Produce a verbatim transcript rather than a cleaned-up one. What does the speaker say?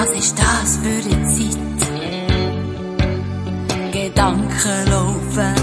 Was ist das für eine Zeit? Gedanken laufen